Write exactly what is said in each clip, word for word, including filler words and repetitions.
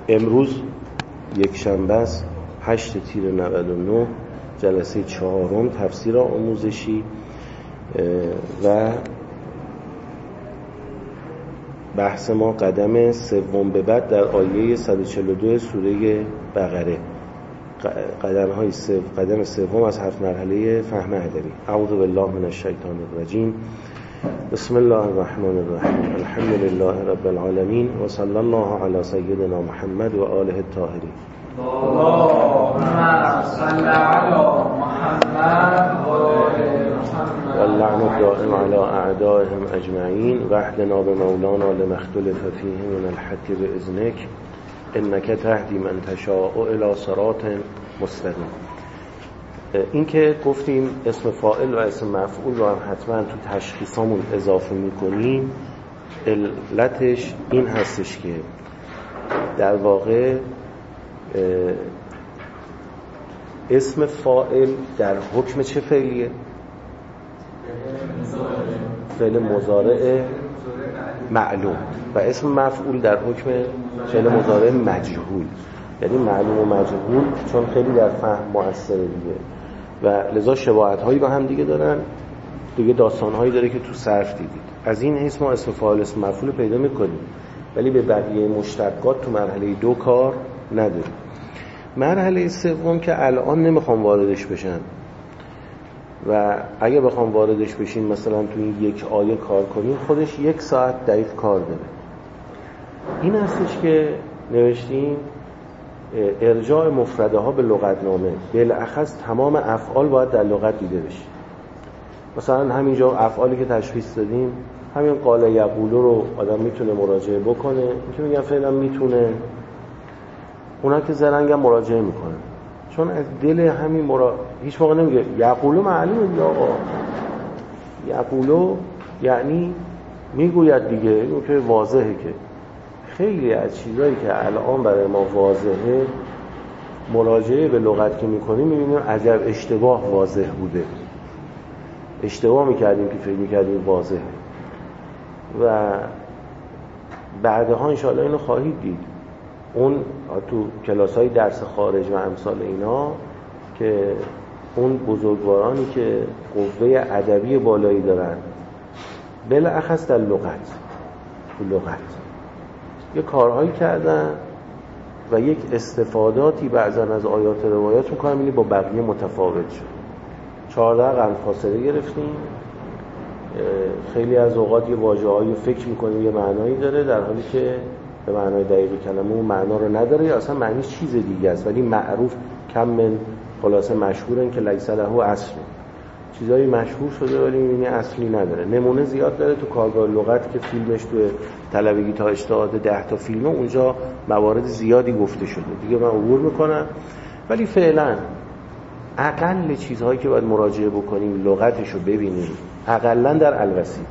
امروز یک شنبه است، هشت تیر نود و نه، جلسه چهارم تفسیر آموزشی و بحث ما قدم سوم به بعد در آیه صد و چهل و دو سوره بقره، قدم های سو قدم سوم از هفت مرحله فهم ادبی. اعوذ بالله من الشیطان الرجیم. بسم الله الرحمن الرحیم. الحمد لله رب العالمین و صلی الله علی سیدنا محمد و آله الطاهرین. اللهم صل علی محمد و آل محمد واللعن الدائم علی اعدائهم اجمعین و اهدنا بمولانا لما اختلف فیه من الحق باذنک انک تهدی من تشاء الی صراط مستقیم. این که گفتیم اسم فاعل و اسم مفعول رو هم حتما تو تشخیصامون اضافه میکنیم، علتش این هستش که در واقع اسم فاعل در حکم چه فعلیه؟ فعل مضارع معلوم. و اسم مفعول در حکم فعل مضارع مجهول، یعنی معلوم و مجهول، چون خیلی در فهم مؤثره دیگه و لذا شباهت هایی با هم دیگه دارن، دیگه داستان هایی داره که تو صرف دیدید. از این حیث ما اسم فاعل اسم مفعول پیدا میکنیم، ولی به بقیه مشتقات تو مرحله دو کار نداریم. مرحله سوم که الان نمیخوام واردش بشن و اگه بخوام واردش بشین مثلا تو این یک آیه کار کنیم، خودش یک ساعت دقیق کار داره. این هستش که نوشتیم ارجاع مفرده ها به لغتنامه، بالاخص تمام افعال باید در لغت دیده بشه. مثلا همینجا افعالی که تشخیص دادیم، همین قال یقولو رو آدم میتونه مراجعه بکنه، این که میگن فعلا میتونه، اونا که زرنگ هم مراجعه میکنه، چون از دل همین مرا... هیچ موقع نمیگه یقولو معلومه دیگه آقا، یقولو یعنی میگوید دیگه، این که واضحه. که خیلی از چیزایی که الان برای ما واضحه، مراجعه به لغت که میکنیم میبینیم عجب اشتباه واضح بوده، اشتباه میکردیم که فکر میکردیم واضحه و بعدها انشاءالله اینو خواهید دید. اون تو کلاس‌های درس خارج و امثال اینا که اون بزرگوارانی که قوه ادبی بالایی دارن، بالاخص در لغت، تو لغت یه کارهایی کردن و یک استفاداتی بعضا از آیات روایات میکنم، اینی با بقیه متفاوت شد. چهارده قرن فاصله گرفتیم، خیلی از اوقات یه واژه‌هایی فکر میکنیم یه معنایی داره، در حالی که به معنای دقیق کلمه اون معنا رو نداره، یا اصلا معنیش چیز دیگه است، ولی معروف کم من خلاصه مشهورن که لیس له اصل، چیزایی مشهور شده ولی می‌بینی اصلی نداره. نمونه زیاد داره تو کارگاه لغت که فیلمش تو طلبگی تا اشتهاد ده تا فیلمه، اونجا موارد زیادی گفته شده دیگه، من عبور میکنم. ولی فعلا اقل چیزهایی که باید مراجعه بکنیم لغتشو ببینیم، اقلا در الوسیط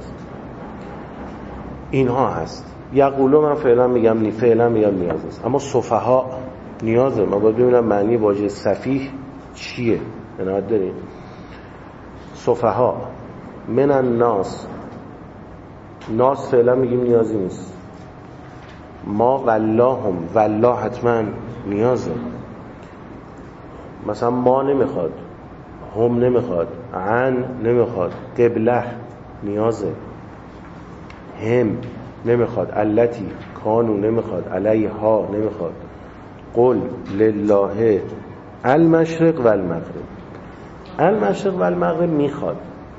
اینها هست. یقولو من فعلا میگم نی فعلا میگم نیاز است، اما سفها نیازه. من باید ببینم معنی واژه سفیه چیه. عنایت داریم. سفها من الناس، ناس فعلا میگیم نیازی نیست. ما واللهم، والله حتما نیازه. مثلا ما نمیخواد، هم نمیخواد، عن نمیخواد، قبله نیازه، هم نمیخواد، التی کانو نمیخواد، علیها نمیخواد، قل لله المشرق و المغرب. المشرق و المغرب میخواد،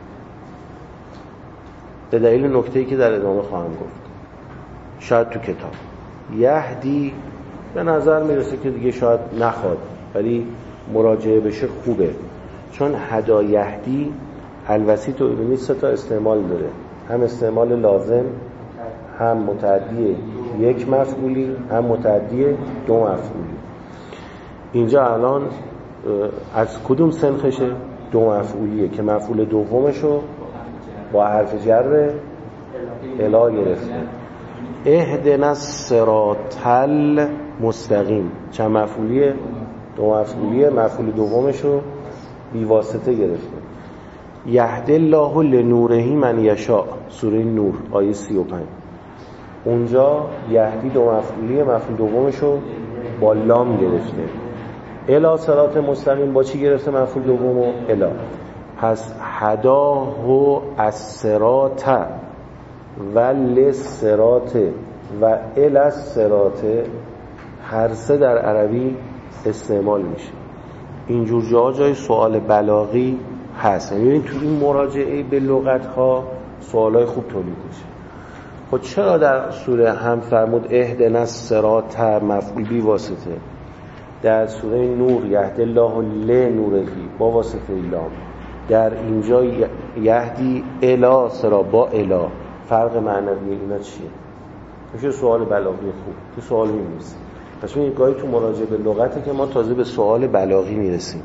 به دلیل نکته‌ای که در ادامه خواهم گفت، شاید تو کتاب. یهدی به نظر میرسه که دیگه شاید نخواد، ولی مراجعه بشه خوبه، چون هدا یهدی الوسیط و ببینید سه تا استعمال داره، هم استعمال لازم، هم متعدی یک مفعولی، هم متعدی دو مفعولی. اینجا الان از کدوم سنخشه؟ دو مفعولیه که مفعول دومشو با حرف جر الا گرفته. اهدنا الصراط المستقیم چند مفعولیه؟ دو مفعولیه، مفعول دومشو بی واسطه گرفته. یهدی الله لنوره من یشاء، سوره نور آیه سی و پنج. اونجا یهدی دو مفعولیه، مفعول دومشو با لام گرفته. الی صراط مستقیم با چی گرفته مفعول دومو؟ الی. پس هداه الصراط و للصراط و الی الصراط هر سه در عربی استعمال میشه. اینجور جاها جای سوال بلاغی هست. یعنی تو این مراجعه به لغت ها سوالای خوب تولید میشه. خب چرا در سوره هم فرمود اهدنا الصراط مفعول بی واسطه، در سوره نور یهدی الله لنوره با واسطه لام، در اینجا یهدی الی صراط با الی، فرق معنوی اینا چیه؟ میشه سوال بلاغی خوب که سوال می‌نویسیم. پس این گاهی تو مراجعه به لغته که ما تازه به سوال بلاغی میرسیم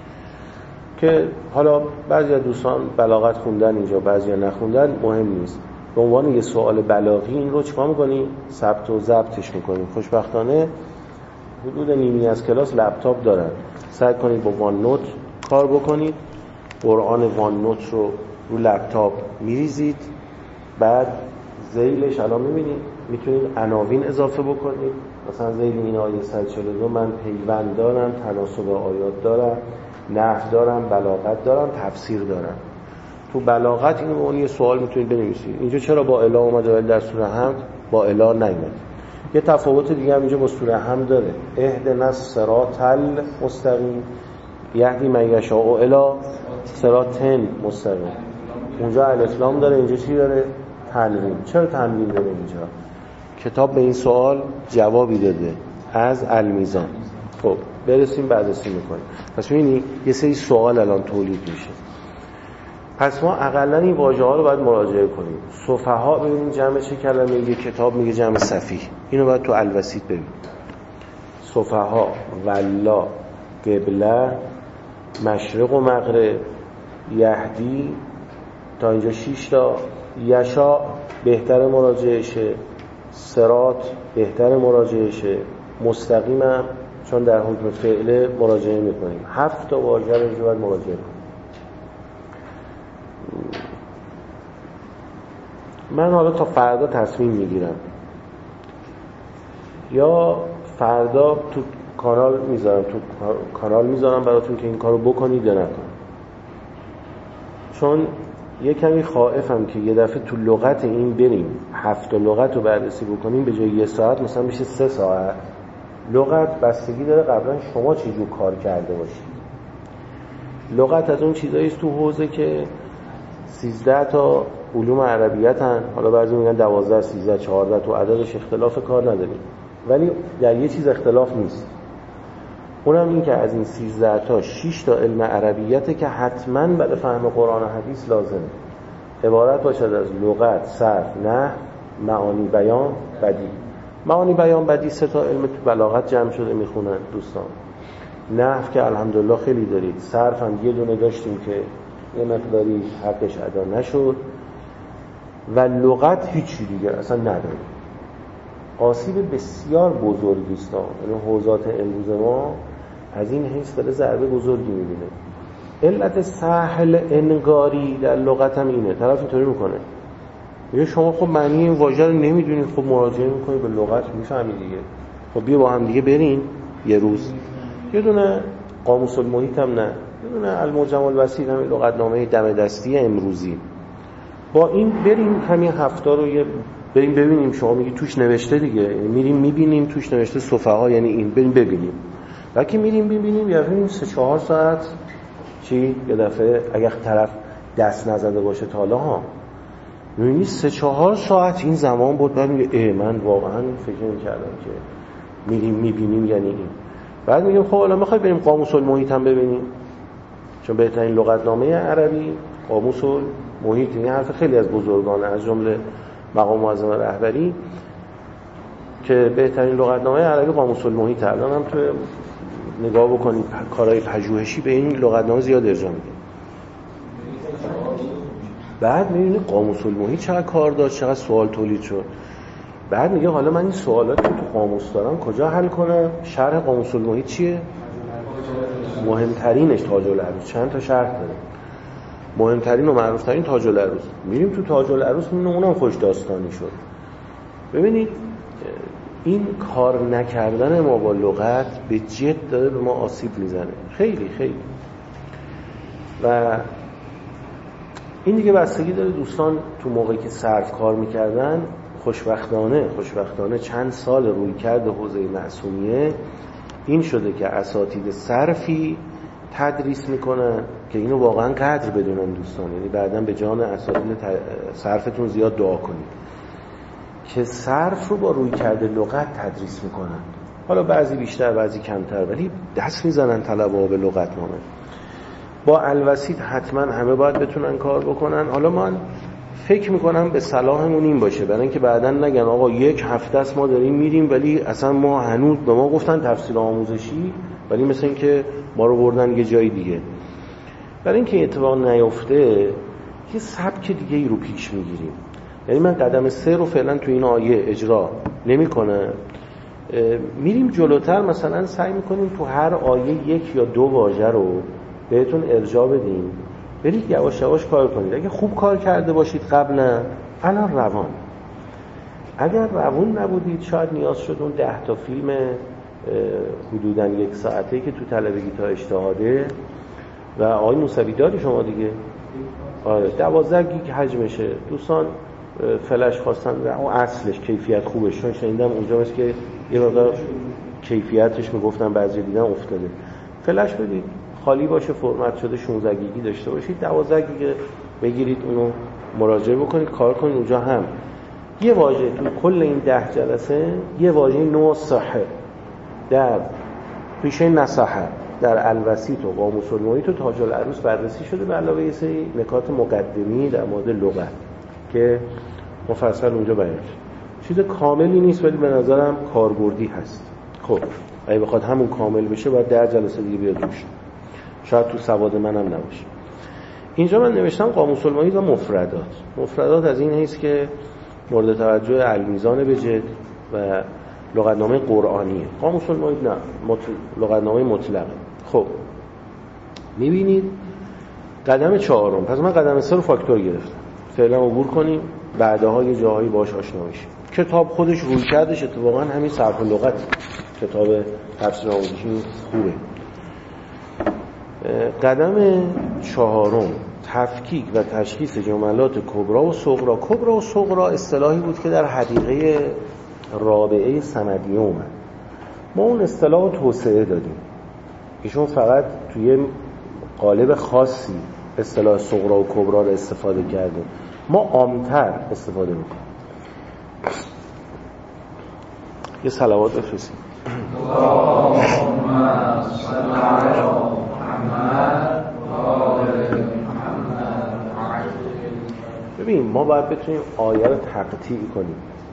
که حالا بعضی از دوستان بلاغت خوندن اینجا بعضی ها نخوندن، مهم نیست. به عنوان یه سوال بلاغی این رو چیکار می‌کنیم؟ ثبت و ضبطش می‌کنیم. خوشبختانه حدود نیمی از کلاس لپتاپ دارن. سعی کنید با وان نوت کار بکنید. قرآن وان نوت رو رو لپتاپ میریزید، بعد ذیلش الان می‌بینید میتونید عناوین اضافه بکنید. مثلا ذیل این آیه صد و چهل و دو من پیوند دارم، تناسب آیات دارم، نحو دارم، بلاغت دارم، تفسیر دارم. تو بلاغت اینو اون یه سوال میتونید بنویسید. اینجا چرا با الی اومده ولی در سوره حمد با الی نیومد؟ یه تفاوت دیگه هم اینجا با سوره حمد داره. اهدنا الصراط المستقیم یهدی من یشاء الی صراط مستقیم. اونجا الف لام داره، اینجا چی داره؟ تنوین. چرا تنوین داره اینجا؟ کتاب به این سوال جوابی داده از المیزان. خب برسیم بررسی میکنیم. پس ببینید یه سری سوال الان تولید میشه. پس ما اقلا این واژه ها رو باید مراجعه کنیم. سفها ببینیم جمع چه کلمه، یه کتاب میگه جمع سفیه. اینو باید تو الوسیط ببینیم. سفها، ولا، قبله، مشرق و مغرب، یهدی تا اینجا شش تا، یشا بهتر مراجعهشه، صراط بهتر مراجعهشه، مستقیمم چون در حکم فعله مراجعه میکنیم. هفت تا واژه رو اینجا باید مراجعه کنیم. من حالا تا فردا تصمیم میگیرم یا فردا تو کانال میذارم تو کانال میذارم براتون که این کارو بکنید یا نکنید، چون یه کمی خائفم که یه دفعه تو لغت این بریم هفت لغت رو بررسی بکنیم به جای یه ساعت مثلا میشه سه ساعت. لغت بستگی داره قبلا شما چی جور کار کرده باشید. لغت از اون چیزایی است تو حوزه که سیزده تا علوم عربیت هن، حالا بعضی میگن دوازده، سیزده، چهارده، تو عددش اختلاف کار نداریم، ولی در یه چیز اختلاف نیست، اونم این که از این سیزده تا شش تا علم عربیته که حتما برای فهم قرآن و حدیث لازمه. عبارت باشد از لغت، صرف، نحو، معانی بیان، بدیع. معانی بیان بدیع سه تا علم تو بلاغت جمع شده میخونن دوستان. نحو که الحمدلله خیلی دارید. صرف هم یه دونه داشتیم که یه مقداری حقش ادا نشد و لغت هیچی دیگه اصلا نداریم. آسیب بسیار بزرگی است. یعنی حوزات امروز ما از این حیث داره ضربه بزرگی میبینه. علت سهل انگاری در لغت هم اینه. طرف اینطوری میکنه میگه شما خب معنی این واژه رو نمیدونید، خب مراجعه میکنید به لغت میفهمید دیگه. خب بیا با هم دیگه بریم یه روز یه دونه قاموس المحیط هم نه، یه دونه المعجم الوسیط هم لغتنامه دم دستی امروزی، با این بریم همین هفته رو یه بریم ببینیم. شما میگی توش نوشته دیگه، یعنی میریم میبینیم توش نوشته صفحه، یعنی این بریم ببینیم. وقتی میریم ببینیم یا ببینیم سه چهار ساعت چی یه دفعه اگه طرف دست نزده باشه تا حالا ها میبینی سه چهار ساعت این زمان بود. بعد میگه ای من واقعا فکر نمی‌کردم که میریم میبینیم یعنی این. بعد میگیم خب حالا میخوای بریم قاموس المحیط هم ببینیم، چون بهترین لغتنامه عربی قاموس المحیط. این حرف خیلی از بزرگان از جمله مقام معظم رهبری که بهترین لغتنامه عربی قاموس المحیط. الان هم تو نگاه بکنید کارهای پژوهشی به این لغتنامه زیاد ارجاع میده. بعد میبینی قاموس المحیط چقدر کار داشت، چقدر سوال تولید شد. بعد میگه حالا من این سوالات که تو قاموس دارم کجا حل کنم؟ شرح قاموس المحیط چیه؟ مهمترینش تاج العروض. چند تا شرح داره، مهمترین و معروفترین تاج العروض. میریم تو تاج العروض میبینیم اونم خوش داستانی شد. ببینید این کار نکردن ما با لغت به جد داره به ما آسیب میزنه، خیلی خیلی. و این دیگه بستگی داره دوستان تو موقعی که صرف کار میکردن، خوشبختانه خوشبختانه چند سال روی کرده حوزه معصومیه این شده که اساتید صرفی تدریس میکنن که اینو واقعا قدر بدونن دوستان. یعنی بعداً به جان اساتید صرفتون زیاد دعا کنید که صرف رو با روی کرده لغت تدریس میکنن. حالا بعضی بیشتر بعضی کمتر، ولی دست میزنن طلبه‌ها به لغت نامه. با الوسیط حتما همه باید بتونن کار بکنن. حالا من فکر میکنم به صلاحمون این باشه، برای اینکه بعداً نگن آقا یک هفته است ما داریم میریم ولی اصلا ما هنوز به ما گفتن تفسیر آموزشی، ولی مثل این که ما رو بردن یه جای دیگه. برای اینکه اتفاق نیفته یه سبک دیگه ای رو پیش میگیریم. یعنی من قدم سه رو فعلا تو این آیه اجرا نمی کنم، میریم جلوتر مثلا سعی میکنیم تو هر آیه یک یا دو واژه رو بهتون ارجاع بدیم، برید یواش یواش کار کنید. اگه خوب کار کرده باشید قبلا الان روان، اگر روان نبودید شاید نیاز شد اون ده تا فیلم حدوداً یک ساعته که تو طلبگی تا اجتهاده و آقای موسوی داری شما دیگه آره دوازده گیگ حجمشه دوستان، فلش خواستن اون اصلش کیفیت خوبه، چون شنیدم اونجا مثل که یه مقدار کیفیتش میگفتن بعضی دیدن افتاده. فلش بدید خالی باشه، فرمت شده شانزده گیگی داشته باشید، دوازده گیگ بگیرید اونو مراجعه بکنید کار کنید. اونجا هم یه واژه تو کل این ده جلسه یه واژه نو صحه در پیشه نصحه در الوسیط و قاموس المحیط و تاج العروس بررسی شده، به علاوه یه سری نکات مقدمی در مورد لغت که مفصل اونجا بیان شد. چیز کاملی نیست ولی به نظرم کاربردی هست. خب اگه بخواد همون کامل بشه باید ده جلسه دیگه بیاد روش، شاید تو سواد منم نباشه. اینجا من نوشتم قاموس المحیط و مفردات. مفردات از این حیث که مورد توجه المیزان بجد و لغتنامه قرآنیه. قاموس المحیط نه، مطل... لغتنامه مطلقه. خب میبینید قدم چهارم، پس من قدم سه رو فاکتور گرفتم، فعلا عبور کنیم، بعدها یه جاهایی باهاش آشنا میشیم. کتاب خودش روی کردش اتفاقا همین صرف لغت، کتاب تفسیر آموزشی خوبه. قدم چهارم تفکیک و تشخیص جملات کبرا و صغرا. کبرا و صغرا اصطلاحی بود که در حدیقه رابعه سندیه اومد. ما اون اصطلاح رو توسعه دادیم، ایشون فقط توی قالب خاصی اصطلاح صغرا و کبرا رو استفاده کرده، ما عام‌تر استفاده میکنیم. یه صلوات بفرستیم. اللهم صل علی محمد و آل محمد. ببین ما باید بتونیم آیه رو تقطیع کنیم.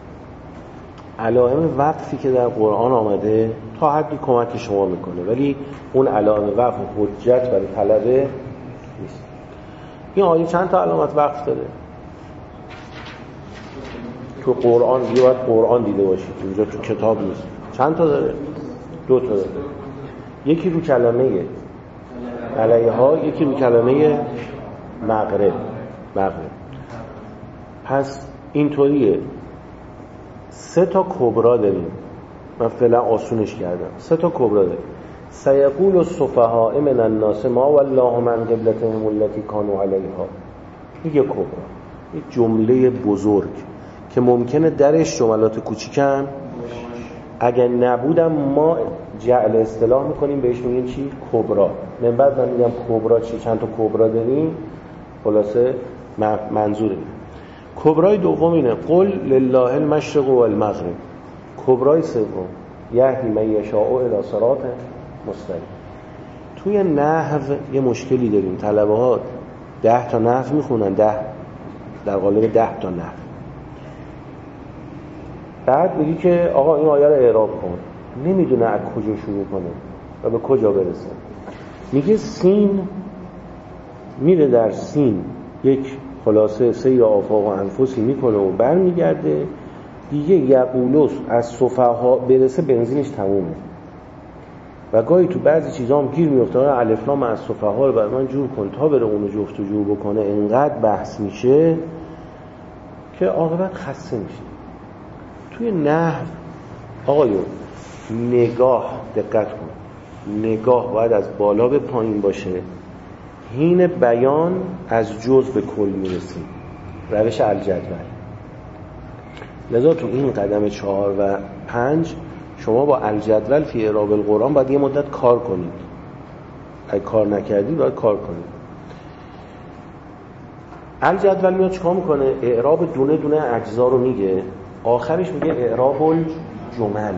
علائم وقفی که در قرآن آمده تا حدی کمک شما میکنه، ولی اون علائم وقف حجت برای طلبه نیست. این آیه چند تا علامت وقف داره؟ تو قرآن دیگه باید قرآن دیده باشید، اینجا تو کتاب نیست. چند تا داره؟ دو تا داره. یکی رو کلمه علیها، یکی رو کلمه مغرب. مغرب پس اینطوریه، سه تا کبرا داریم. من فعلا آسونش کردم. سه تا کبرا داریم. سیقول السفهاء من الناس ما والله من قبلتهم التي كانوا عليها. این یک کبرا، یک جمله بزرگ که ممکنه درش جملات کوچیکن اگر نبودم ما جعل اصطلاح میکنیم بهش میگیم چی؟ کبرا. من بعد من میگم کبرا چی؟ چند تا کبرا داریم، خلاصه منظوره. کبرای دوم اینه قل لله المشرق و المغرب. کبرای سوم یهدی من یشاء الی صراط مستقیم. توی نحو یه مشکلی داریم، طلبه ها ده تا نحو میخونن، ده در قالب ده تا نحو، بعد میگی که آقا این آیه رو اعراب کن، نمیدونه از کجا شروع کنه و به کجا برسه. میگه سین، میره در سین یک خلاصه سیر آفاق و انفسی میکنه و برمیگرده دیگه. یقولوس از صفحا برسه بنزینش تمومه و گاهی تو بعضی چیزا هم گیر میفته. الف لام از صفحا رو برای من جور کن تا بره اونو جفت و جور بکنه، انقدر بحث میشه که عاقبت خسته میشه. توی نحو آقایون نگاه، دقت کن، نگاه باید از بالا به پایین باشه. حین بیان از جزء به کل میرسیم، روش الجدول. لذا تو این قدم چهار و پنج شما با الجدول فی اعراب القرآن باید یه مدت کار کنید. اگه کار نکردید باید کار کنید. الجدول میاد چیکار میکنه؟ اعراب دونه دونه اجزا رو میگه، آخرش میگه اعراب الجمل.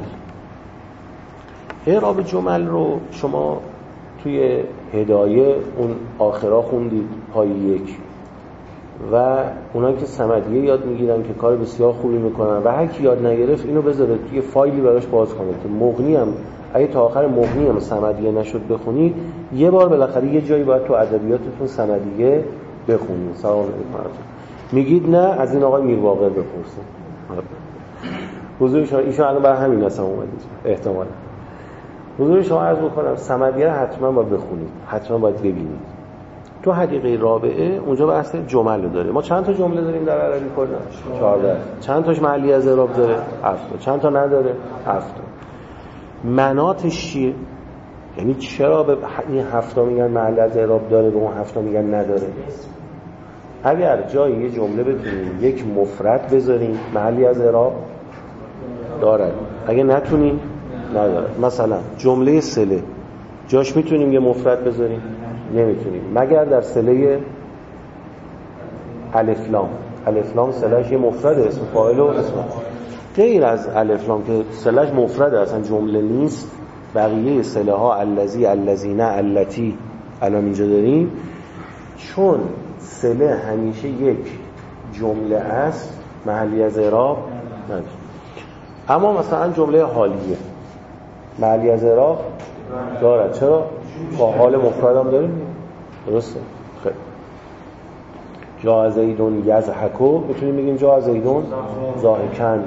اعراب جمل رو شما توی هدایه اون آخرا خوندید پای یک، و اونایی که صمدیه یاد میگیرن که کار بسیار خوبی میکنن، و هر کی یاد نگرفت اینو بذاره توی فایلی براش باز کنه که مغنی هم اگه تا آخر مغنی هم صمدیه نشد بخونید، یه بار بالاخره یه جایی باید تو ادبیاتتون صمدیه بخونید. سلام علیکم. میگید نه، از این آقای میرواقع بپرسید. حضور شما ایشون الان برای همین اصلا اومدید احتمالاً. حضور شما عرض بکنم صمدیه حتما باید بخونید، حتما باید ببینید. تو حدیقه رابعه اونجا بحث جمل رو داره. ما چند تا جمله داریم در عربی کلا؟ چهارده. چند تاش محلی از اعراب داره؟ هفت. چند تا نداره؟ هفت. مناطش چیه؟ یعنی چرا به این هفت تا میگن محلی از اعراب داره به اون هفت تا میگن نداره؟ اگر جایی یه جمله بتونیم یک مفرد بذاریم محلی از اعراب داره، اگه نتونیم نداره. مثلا جمله صله جاش میتونیم یه مفرد بذاریم؟ نمیتونیم، مگر در صله الف لام. الف لام صلهش یه مفرده، اسم فاعل و اسم. غیر از الف لام که صلهش مفرده اصلا جمله نیست، بقیه صله ها الذی، الذین، التی الان اینجا داریم، چون صله همیشه یک جمله است محلی از اعراب نداره. اما مثلا جمله حالیه محلی از اعراب دارد. چرا؟ با حال مفرد هم داریم. درسته؟ خیلی. جا زیدون یضحکو میتونیم بگیم جا زیدون ضاحکن.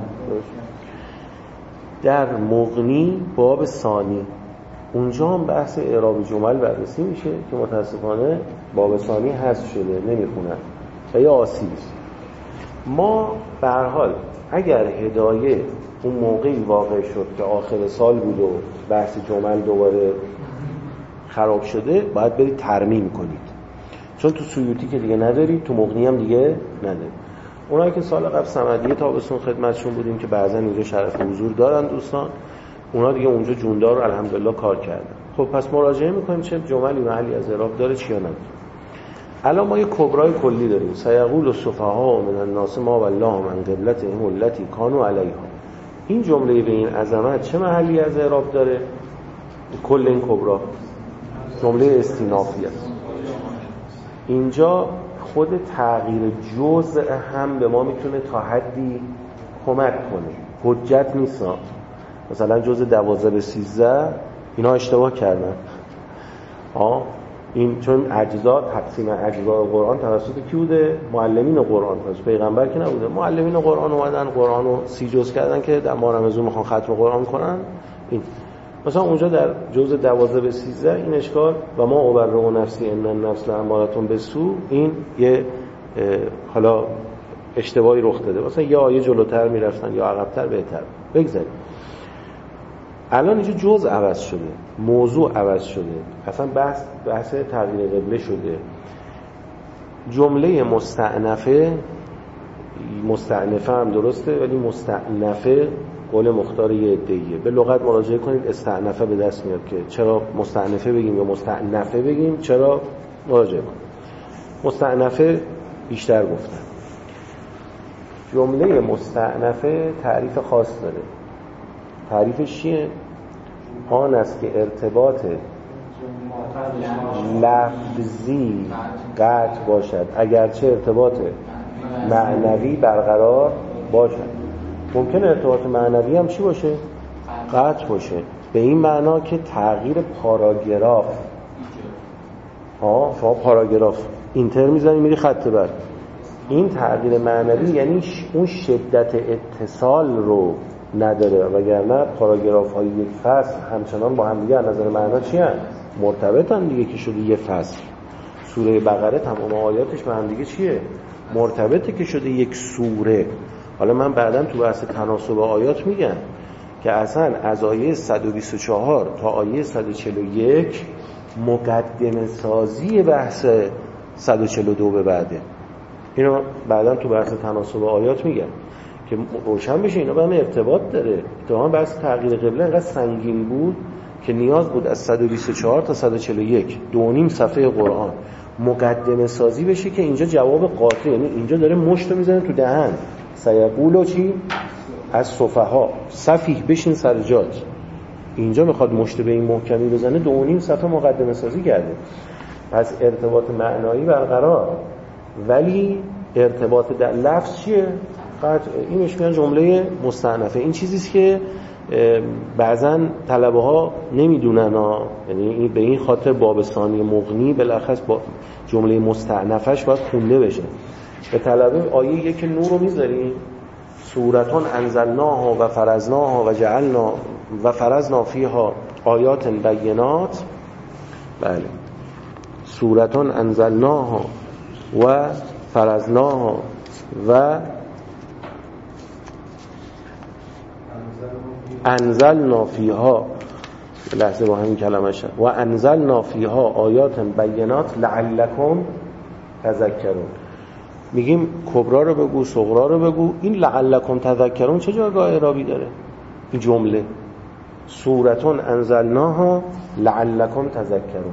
در مغنی باب ثانی اونجا هم بحث اعراب جمل بررسی میشه که متاسفانه باب ثانی حذف شده، نمیخونن و یا آسیب. ما به هر حال اگر هدایه اون موقعی واقع شد که آخر سال بود و بحث جمل دوباره خراب شده، باید برید ترمیم کنید، چون تو سیوطی که دیگه ندارید، تو مغنی هم دیگه ندارید. اونایی که سال قبل صمدیه تابستون خدمتشون بودیم که بعضن اینجا شرف حضور دارن دوستان، اونا دیگه اونجا جوندار الحمدلله کار کردن. خب پس مراجعه میکنیم چه جملی محلی از اعراب داره چی یا نداره. الان ما یه کبرای کلی داریم، سیقول السفهاء من الناس ما والله من قبلتهم التی کانوا علیها. این جمله به این عظمت چه محلی از اعراب داره؟ کل این کبرا جمله استینافی است. اینجا خود تغییر جزء هم به ما میتونه تا حدی کمک کنه، حجت نیست. مثلا جزء دوازده به سیزده اینا اشتباه کردن. آه این چون اجزا تقسیم اجزای قرآن توسط کی بوده؟ معلمین قرآن، پس پیغمبر که نبوده. معلمین قرآن اومدن قرآن رو سی جزء کردن که در ماه رمضان میخوان ختم قرآن کنن. این مثلا اونجا در جزء دوازده به سیزده این اشکال و ما اوبرئ نفسی ان النفس لامارة بالسوء، این یه حالا اشتباهی رخ داده. مثلا یا آیه جلوتر میرفتن یا عقب‌تر بهتر. بگذاریم الان اینجا جزء عوض شده، موضوع عوض شده، اصلا بحث بحث تغییر قبله شده. جمله مستأنفه مستأنفه هم درسته ولی مستأنفه قول مختار یه عده‌ایه. به لغت مراجعه کنید، استأنفه به دست میاد که چرا مستأنفه بگیم یا مستأنفه بگیم، چرا مراجعه کنید. مستأنفه بیشتر گفتن. جمله مستأنفه تعریف خاص داره. تعریفش چیه؟ آن است که ارتباط لفظی قطع باشد اگرچه ارتباط معنوی برقرار باشد. ممکن ارتباط معنوی هم چی باشه؟ قطع باشه. به این معنا که تغییر پاراگراف، ها شما پاراگراف اینتر میزنی میری خط بر، این تغییر معنوی یعنی اون شدت اتصال رو نداره، وگرنه پاراگراف های یک فصل همچنان با هم دیگه از نظر معنا چی هست؟ مرتبطن دیگه که شده یه فصل. سوره بقره تمام آیاتش با هم دیگه چیه؟ مرتبطه که شده یک سوره. حالا من بعداً تو بحث تناسب آیات میگم که اصلا از آیه صد و بیست و چهار تا آیه صد و چهل و یک مقدمه سازی بحث صد و چهل و دو به بعده. اینو بعدا تو بحث تناسب آیات میگم که روشن بشه اینا به هم ارتباط داره. اتفاقا بحث تغییر قبله انقدر سنگین بود که نیاز بود از صد و بیست و چهار تا صد و چهل و یک دو و نیم صفحه قرآن مقدمه سازی بشه که اینجا جواب قاطع، یعنی اینجا داره مشت رو میزنه تو دهن سیقول و چی؟ از صفحا صفیح بشین سر جات. اینجا میخواد مشت به این محکمی بزنه، دو و نیم صفحه مقدمه سازی کرده. پس ارتباط معنایی برقرار، ولی ارتباط در لفظ چیه؟ قطع. اینش میگن جمله مستأنفه. این چیزیست که بعضا طلبه ها نمیدونن ها، یعنی به این خاطر باب ثانی مغنی بالاخص با جمله مستأنفش باید خونده بشه. به طلبه آیه یک نور رو میذاریم، سورتون انزلناها و فرزناها و جعلنا و فرزنا فیها آیات بینات. بله، سورتون انزلناها و فرزناها و انزلنا فیها، لحظه با همین کلمه شد، و انزلنا فیها آیات بینات لعلکم تذکرون. میگیم کبرا رو بگو، صغرا رو بگو. این لعلکم تذکرون چه جایگاه اعرابی داره این جمله؟ سورتون انزلناها لعلکم تذکرون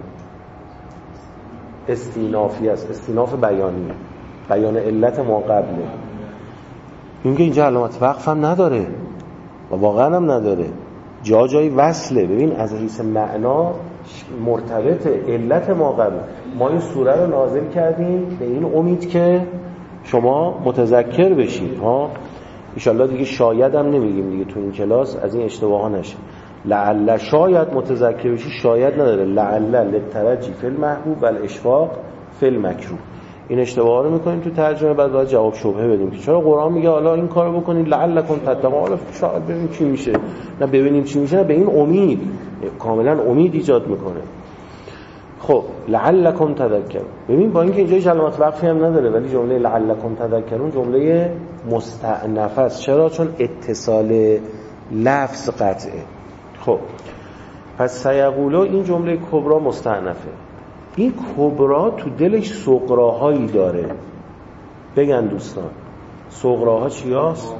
استینافی است، استیناف بیانی، بیان علت ما قبله. این که اینجا علامت وقف هم نداره و واقعا هم نداره، جا جای وصله. ببین از حیث معنا مرتبط علت ما قبل. ما این سوره رو نازل کردیم به این امید که شما متذکر بشید ها. ان شاء الله دیگه شاید هم نمیگیم دیگه تو این کلاس از این اشتباه ها نشه. لعل شاید متذکر بشی، شاید نداره. لعل للترجی فی المحبوب و الاشفاق فی المکروه. این اشتباه رو میکنیم تو ترجمه، بعد باید جواب شبهه بدیم که چرا قرآن میگه حالا این کارو بکنید لعلکم تتقون، حالا شاید ببینیم چی میشه، نه ببینیم چی میشه، نه به این امید، کاملا امید ایجاد میکنه. خب لعلکم تذکرون، ببین با اینکه اینجا علامت وقفی هم نداره ولی جمله لعلکم تذکرون جمله مستأنفه است. چرا؟ چون اتصال لفظ قطعه. خب پس سیقولو این جمله کبرا مستأنفه. این کبرا تو دلش صغراهایی داره. بگن دوستان صغراها چی هست؟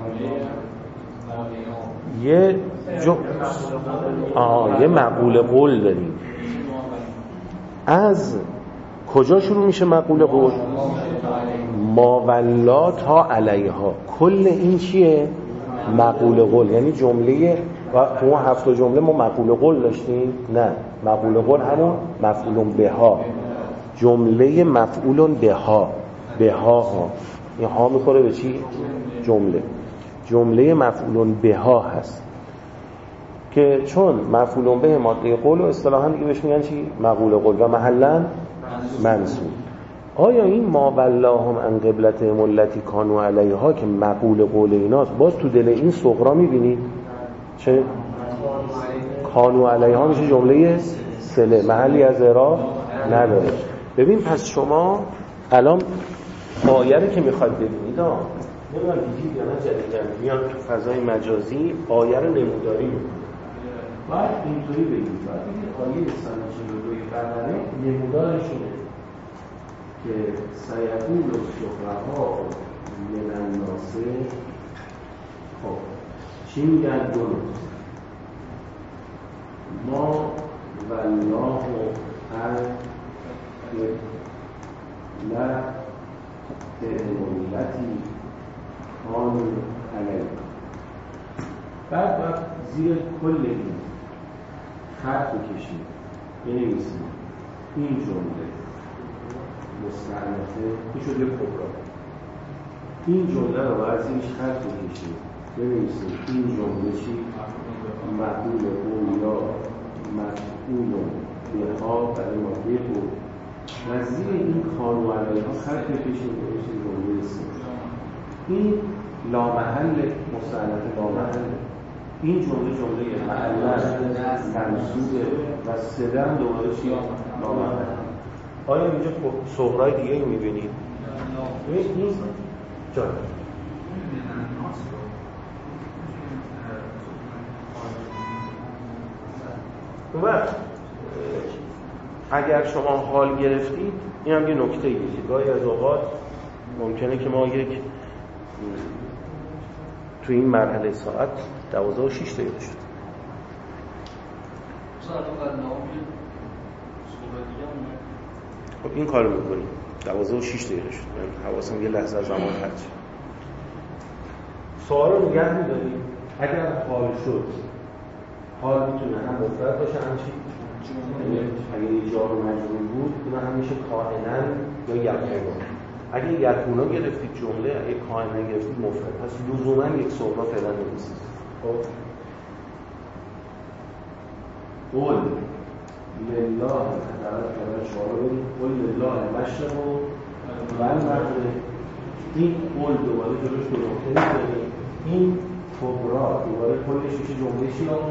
یه جو... آه یه مقول قول داریم. از کجا شروع میشه مقول قول؟ ما ولات ها علیها. کل این چیه؟ مقول قول. یعنی جمله و تو اون هفت جمله ما مقول قول داشتیم؟ نه، مقول قول همون مفعول به ها، جمله مفعول به ها، به ها ها، این ها میخوره به چی؟ جمله. جمله مفعول به ها هست که چون مفعول به ماده قول و اصطلاحا دیگه بهش میگن چی؟ مقول قول و محلا منصوب. آیا این ما واللهم ان قبلتهم التی کانوا علیها که مقول قول ایناست، باز تو دل این صغرا میبینید چه؟ کانوا علیها میشه جمله صله، محلی از اعراب نداره. ببین پس شما الان آیه رو که میخواید ببینید ها، نمیدونم دیدید یا نه، جدیدن میان تو فضای مجازی آیه رو نموداری میکنه. باید اینطوری بگید، باید بگید آیه صد و چهل و دو بقره نمودارشونه که سیقول السفهاء من الناس. خب چی میگن؟ دو نکته. ما والله ان لا تهملتی کانوا علیها. بعد باید زیر کل این خط بکشیم، بنویسیم این جمله مستأنفه، این شده کبرا. این جمله رو باید زیرش خط بکشیم، بنویسیم این جمله چی؟ مفعول قول یا مفعول به ها برای ماده قول. و زیر این کانوا علیها خط بکشیم، بنویسیم جمله سه. این لامحل مستأنفه، لامحل. این جمله جمله محل منصوبه و سدن دوباره چی؟ لامحل. آیا اینجا صغرای دیگه رو میبینید؟ این جان اون وقت اگر شما حال گرفتید، این هم یه نکته ایه، گاهی از اوقات ممکنه که ما یک تو این مرحله ساعت دوازده و شیش دقیقه شد. خب این کارو میکنیم دوازده و شیش دقیقه شد، من حواسم یه لحظه از زمان خرج. سوال رو نگه می‌داریم اگر حال شد، حال میتونه هم مفرد باشه هم چی؟ یعنی اگر یه جار و مجرور بود اون هم میشه کائنن یا یکونا. اگه یکونا گرفتید جمله، اگه کائنن گرفتید مفرد، پس لزوما یک صغرا فعلا نمی‌سید. خب قول لله تعالی تعالی شعار بدیم، قول لله مشرق و المغرب. این قول دوباره جلوش دو نقطه می‌ذاریم، این کبرا دوباره کلش میشه جمله چی ها؟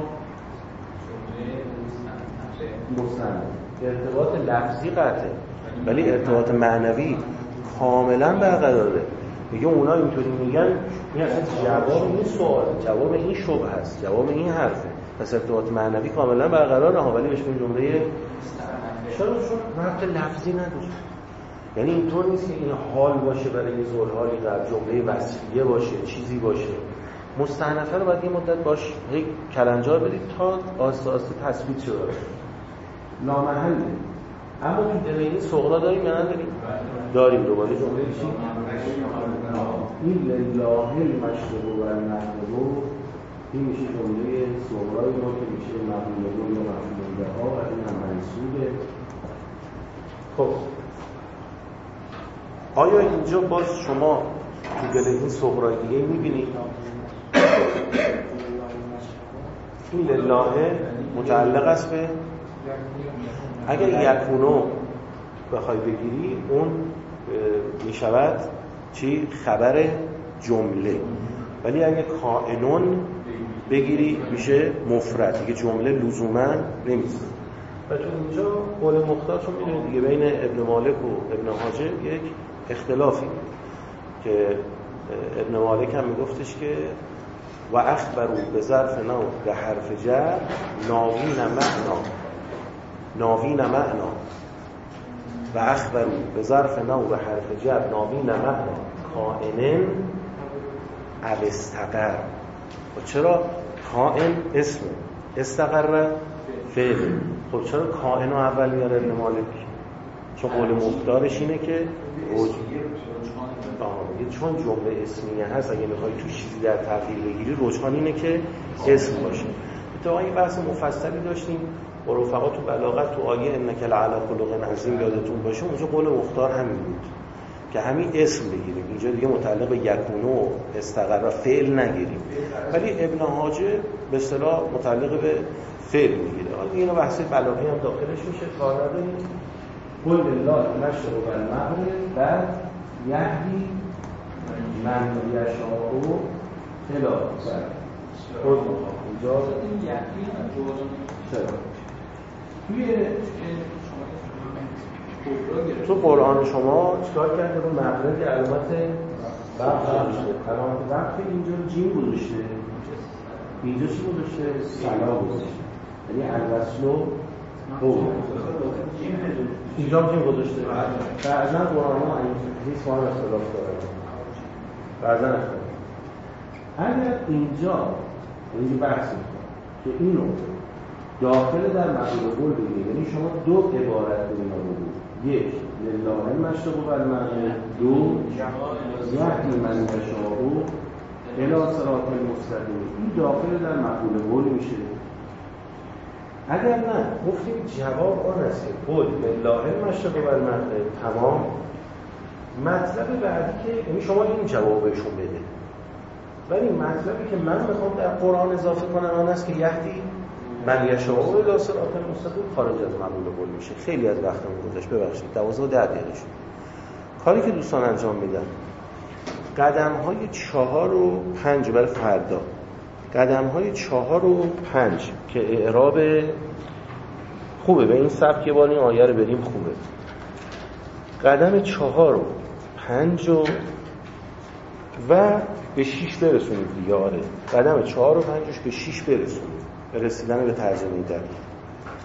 مستند. ارتباط لفظی قطعه ولی ارتباط معنوی کاملا برقراره. میگه اونا اینطوری میگن، این اصلا جواب این سوال، جواب این شبهه است، جواب این حرفه. پس ارتباط معنوی کاملا برقراره ها، ولی بهش میگن جمله چرا؟ چون ربط لفظی نداره. یعنی اینطور نیست که این حال باشه برای یه زول حالی در جمله وصفیه باشه، چیزی باشه. مستأنفه رو باید یه مدت باش یک کلنجار بدید تا آسته آسته تثبیت شده باشه. لامحله. اما تو دمینی صغرا داریم یا نداریم؟ داریم. دوباره جمله چی؟ این لله المشرق و المغرب، این میشه جمله صغرای ما که میشه مفعول یا مفعول به ها و این هم منصوبه. خب آیا اینجا باز شما تو دل این صغرای دیگه میبینید؟ این لله متعلق است به اگر یکونو بخوای بگیری اون میشود چی؟ خبر جمله. ولی اگه کائنون بگیری میشه مفرد، دیگه جمله لزوما نمیشه. و تو اینجا قول مختار چون میدونید دیگه بین ابن مالک و ابن حاجب یک اختلافی که ابن مالک هم میگفتش که و اخبرو به ظرف نو به حرف جر ناوین معنا ناوین معنا و اخبرو به ظرف نو به حرف جر ناوین معنا کائنن او استقر. و چرا کائن اسم استقر فعل؟ خب چرا کائن رو اول میاره ابن مالک؟ چون قول مختارش اینه که رج... چون جمله اسمیه هست، اگه میخوای تو چیزی در تغییر بگیری رجحان اینه که اسم باشه. اتفاقا این بحث مفصلی داشتیم با رفقا تو بلاغت، تو آیه انک لعلی خلق عظیم یادتون باشه، اونجا قول مختار همین بود که همین اسم بگیریم، اینجا دیگه متعلق به یکونو استقر فعل نگیریم. ولی ابن حاجب به اصطلاح متعلق به فعل میگیره. حالا اینو بحث بلاغی هم داخلش میشه، کار نداریم. قل لله المشرق و المغرب بعد یهدی من یشاء الی صراط. خود اینجا این یهدی چرا توی تو قرآن شما چکار کرده رو مغرب علامت وقف گذاشته، علامت وقف اینجا جیم گذاشته، اینجا چی گذاشته؟ سلا گذاشته، یعنی الوصل و قول اینجا جیم گذاشته. بعضا قرآن ها این حیث ما هم اختلاف داره، بعضا اختلاف. اگر اینجا اینجا بحث میکنم که اینو داخل در مقول قول بگیرید، یعنی شما دو عبارت به اینا بگید، یک لله المشرق و المغرب، دو یهدی من یشاء الی صراط المستقیم، این داخل در مقول قول میشه. اگر نه گفتیم جواب آن است که قول لله المشرق و المغرب تمام. مطلب بعدی که یعنی شما این جواب بهشون بده، ولی مطلبی که من میخوام در قرآن اضافه کنم آن است که یهدی من یشاء الی صراط المستقیم خارج از مقول قول میشه. خیلی از وقتمون گذشت، ببخشید دوازده و ده دقیقه شد. کاری که دوستان انجام میدن قدم های چهار و پنج برای فردا، قدم های چهار و پنج که اعراب خوبه، به این سبک بار این آیه رو بریم خوبه. قدم چهار و پنج و و به شیش برسونید دیگه. آره قدم چهار و پنجش به شیش برسونید، رسیدن به ترجمه دقیق.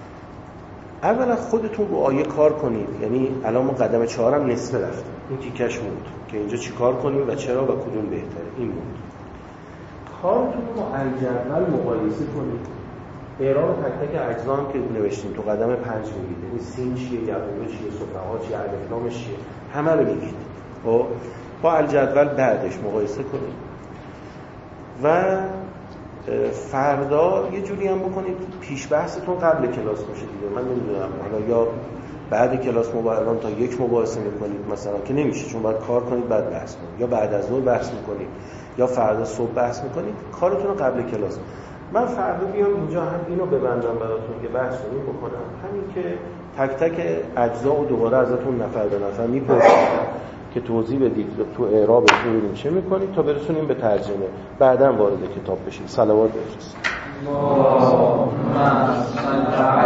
اولا خودتون رو آیه کار کنید. یعنی الان ما قدم چهارم نصف رفتیم، این تیکش موند که اینجا چی کار کنیم و چرا و کدوم بهتره. این موند. کارتون رو با الجدول مقایسه کنید. اعراب تک تک اجزا هم که نوشتیم تو قدم پنج میگید، یعنی سین چیه، یعقوبه چیه، صفحه چیه، الف لامش چیه، همه رو میگید. خب با الجدول بعدش مقایسه کنید و فردا یه جوری هم بکنید پیش بحثتون قبل کلاس باشه دیگه. من نمیدونم حالا یا بعد کلاس مبارزان تا یک مباحثه میکنید مثلا که نمیشه، چون باید کار کنید بعد بحث کنید، یا بعد از ظهر بحث میکنید یا فردا صبح بحث میکنید. کارتون رو قبل کلاس. من فردا بیام اینجا هم اینو ببندم براتون که بحث کنیم بکنم، همین که تک تک اجزا و دوباره ازتون نفر به نفر میپرسم که توضیح بدید تو اعرابتون ببینیم چه میکنید تا برسونیم به ترجمه، بعداً وارد کتاب بشید. صلوات بفرستید.